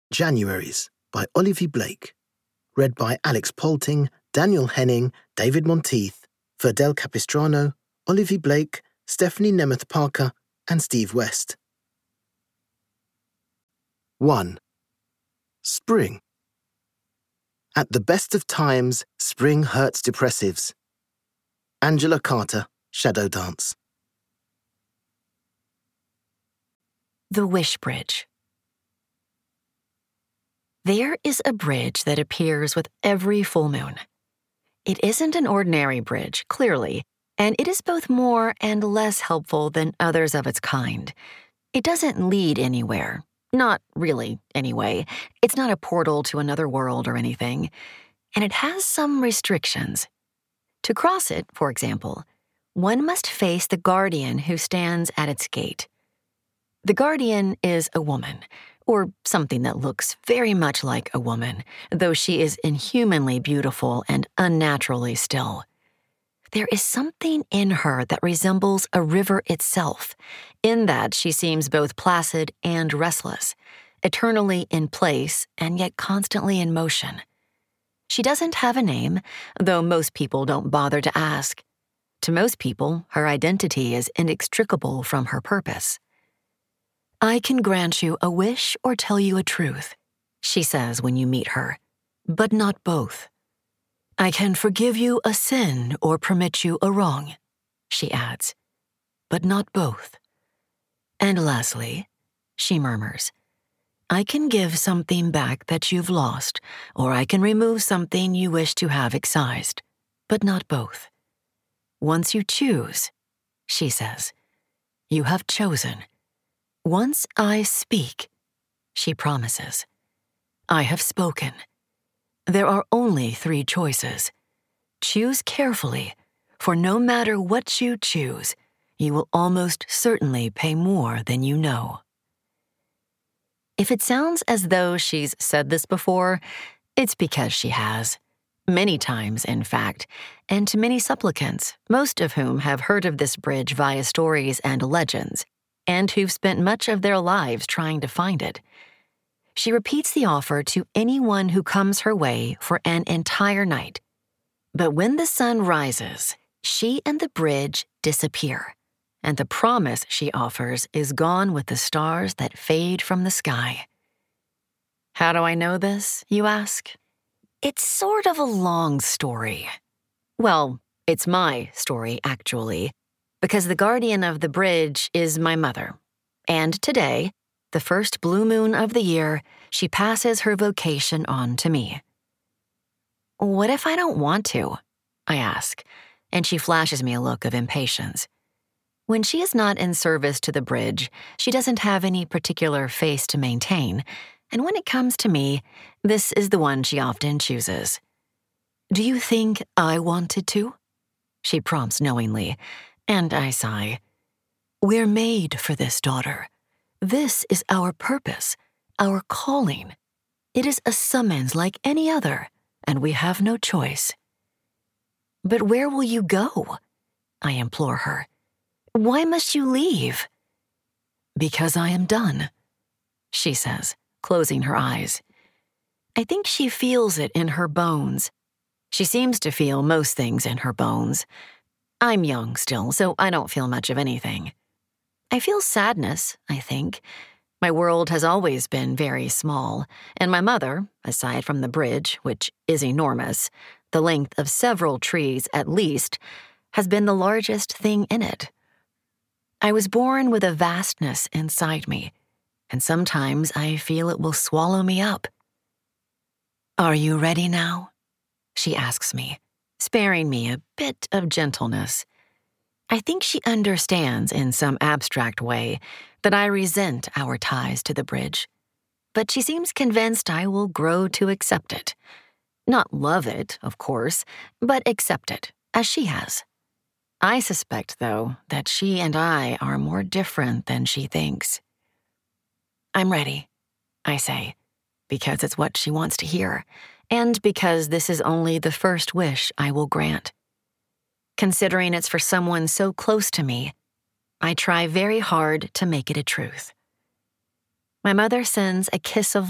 Januaries by Olivier Blake. Read by Alex Poulting, Daniel Henning, David Monteith, Ferdel Capistrano, Olivier Blake, Stephanie Nemeth Parker, and Steve West. 1. Spring. At the best of times, spring hurts depressives. Angela Carter, Shadow Dance. The Wish Bridge. There is a bridge that appears with every full moon. It isn't an ordinary bridge, clearly, and it is both more and less helpful than others of its kind. It doesn't lead anywhere. Not really, anyway. It's not a portal to another world or anything. And it has some restrictions. To cross it, for example, one must face the guardian who stands at its gate. The guardian is a woman, or something that looks very much like a woman, though she is inhumanly beautiful and unnaturally still. There is something in her that resembles a river itself, in that she seems both placid and restless, eternally in place and yet constantly in motion. She doesn't have a name, though most people don't bother to ask. To most people, her identity is inextricable from her purpose. "I can grant you a wish or tell you a truth," she says when you meet her, "but not both. I can forgive you a sin or permit you a wrong," she adds, "but not both. And lastly," she murmurs, "I can give something back that you've lost, or I can remove something you wish to have excised, but not both. Once you choose," she says, "you have chosen. Once I speak," she promises, "I have spoken. There are only 3 choices. Choose carefully, for no matter what you choose, you will almost certainly pay more than you know." If it sounds as though she's said this before, it's because she has. Many times, in fact, and to many supplicants, most of whom have heard of this bridge via stories and legends, and who've spent much of their lives trying to find it. She repeats the offer to anyone who comes her way for an entire night. But when the sun rises, she and the bridge disappear, and the promise she offers is gone with the stars that fade from the sky. How do I know this, you ask? It's sort of a long story. Well, it's my story, actually, because the guardian of the bridge is my mother. And today, the first blue moon of the year, she passes her vocation on to me. "What if I don't want to?" I ask, and she flashes me a look of impatience. When she is not in service to the bridge, she doesn't have any particular face to maintain, and when it comes to me, this is the one she often chooses. "Do you think I wanted to?" she prompts knowingly, and I sigh. "We're made for this, daughter. This is our purpose, our calling. It is a summons like any other, and we have no choice." "But where will you go?" I implore her. "Why must you leave?" "Because I am done," she says, closing her eyes. I think she feels it in her bones. She seems to feel most things in her bones. I'm young still, so I don't feel much of anything. I feel sadness, I think. My world has always been very small, and my mother, aside from the bridge, which is enormous, the length of several trees at least, has been the largest thing in it. I was born with a vastness inside me, and sometimes I feel it will swallow me up. "Are you ready now?" she asks me, sparing me a bit of gentleness. I think she understands in some abstract way that I resent our ties to the bridge, but she seems convinced I will grow to accept it. Not love it, of course, but accept it, as she has. I suspect, though, that she and I are more different than she thinks. "I'm ready," I say, because it's what she wants to hear, and because this is only the first wish I will grant. Considering it's for someone so close to me, I try very hard to make it a truth. My mother sends a kiss of